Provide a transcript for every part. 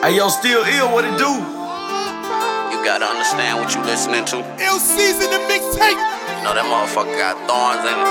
Hey, yo, still ill, what it do? You gotta understand what you listening to. Ill season the mixtape. You know that motherfucker got thorns in it.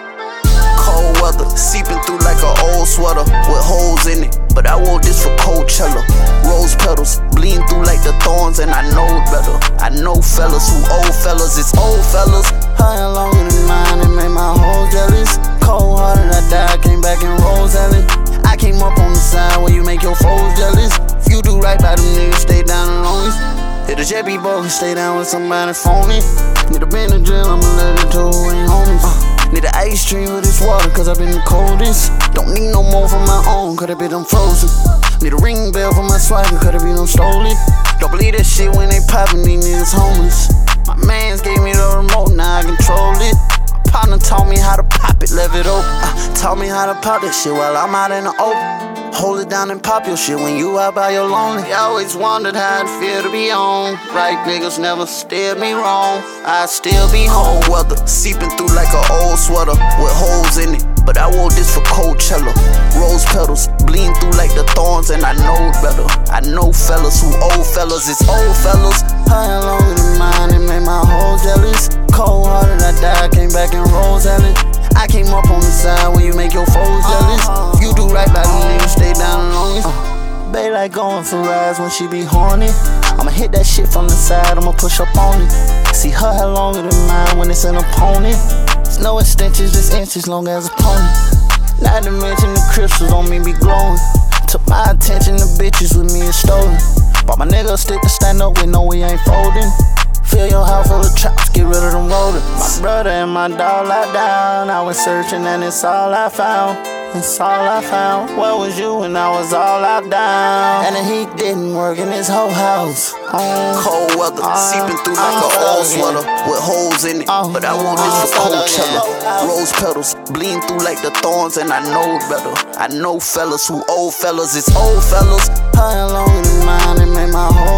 Cold weather, seeping through like an old sweater with holes in it. But I wore this for Coachella. Rose petals, bleeding through like the thorns, and I know better. I know fellas who old fellas, it's old fellas. High longer than mine, it made my hoes jealous. Cold hearted, I died, came back in Rose Alley. I came up on the side where you make your foes jealous. If you do right by them niggas, stay down the longest. Hit a jet be broken, stay down with somebody phony. Need a Benadryl, I'ma let it to ain't homies. Need an ice cream with this water, cause I been the coldest. Don't need no more from my own, could it be them frozen. Need a ring bell for my swagger, could it be them stolen. Don't believe that shit when they poppin', these niggas homeless. My mans gave me the remote, now I control it. My partner taught me how to pop it, left it open. Taught me how to pop that shit while I'm out in the open. Hold it down and pop your shit when you out by your lonely. I always wondered how it feel to be on. Right niggas never steered me wrong. I still be home. Weather seeping through like an old sweater with holes in it. But I wore this for Coachella. Rose petals bleeding through like the thorns, and I know better. I know fellas who old fellas, it's old fellas. High longer than mine, it made my hoes jealous. Cold hearted, I died, came back in Rose Alley. I came up on the side where you make your foes jealous. You do right by them niggas, stay down the longest. Bae like going for rides when she be horny. I'ma hit that shit from the side, I'ma push up on it. See her hair longer than mine when it's an opponent. It's no extensions, just inches long as a pony. Not to mention the crystals on me be glowing. Took my attention, the bitches with me is stolen. Bought my nigga a stick to stand up with, no we ain't folding. Fill your house full of traps, get rid of them rollers. My brother and my dog locked down. I was searching and it's all I found. It's all I found. Where was you when I was all locked down? And the heat didn't work in this whole house. Cold weather, seeping through like an old sweater with holes in it. But I want this for Coachella. Rose petals, bleeding through like the thorns, and I know better. I know fellas who old fellas, it's old fellas. High longer than mine, it made my whole